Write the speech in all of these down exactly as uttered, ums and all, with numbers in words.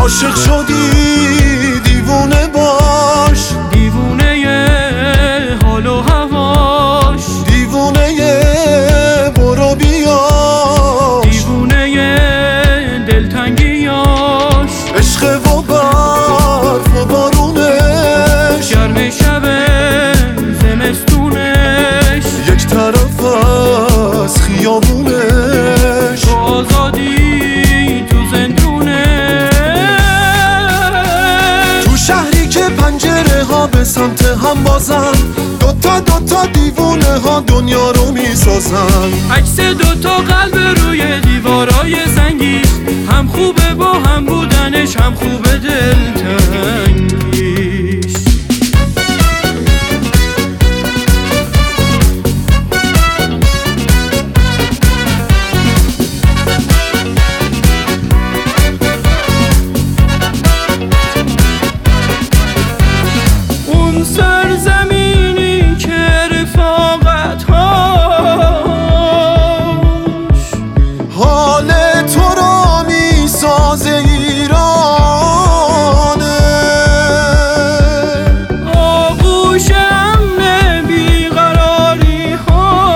عاشق شدی دیوونه باش، دیوونه حال و هواش، دیوونه برو بیاش، دیوونه دلتنگیاش، عشق و برف و بارونش، گرم شب زمستونش، یک طرف از خیابونش، تو آزادی تو زندونش. تو شهری که پنجره ها به سمت هم بازن، دوتا دوتا دیوونه ها دنیا رو میسازن. عکس دوتا قلب روی دیوارای سنگی، هم خوبه با هم بودنش، هم خوبه دلتنگیش. اون سرزمینی که رفاقت هاش حال تو رو میسازه ایرانه، آغوش امن بیقراری ها،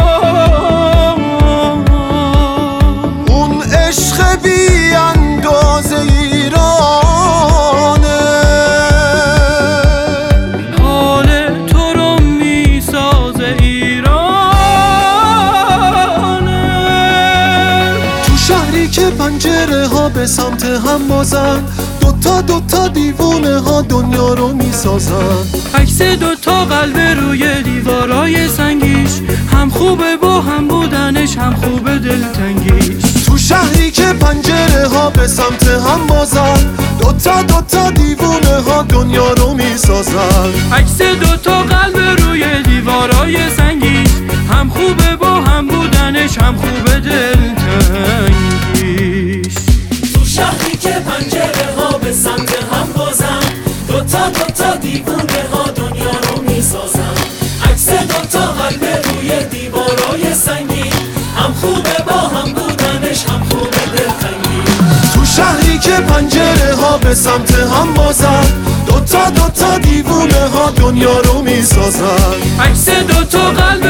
اون عشق بی اندازه ایرانه، حال تو رو میسازه ایرانه. تو شهری که پنجره ها به سمت هم بازن، دوتا دوتا دیوونه ها دنیا رو میسازن. عکس دوتا قلب روی دیوارای سنگیش، هم خوبه با هم بودنش، هم خوبه دلتنگیش. تو شهری که پنجره ها به سمت هم بازن، دوتا دوتا دیوونه ها دنیا رو میسازن. عکس دوتا قلب روی دیوارای سنگیش، هم خوبه با هم بودنش، هم خوبه دلتنگیش. تو شهری که پنجره ها به سمت هم بازن، دوتا دوتا دیوونه ها دنیا رو میسازن. عکس دوتا قلب روی دیوارای سنگی، هم خوبه با هم بودنش، هم خوبه دلتنگیش. تو شهری که پنجره ها به سمت هم بازن، دوتا دوتا دیوونه ها دنیا رو میسازن. عکس دوتا قلب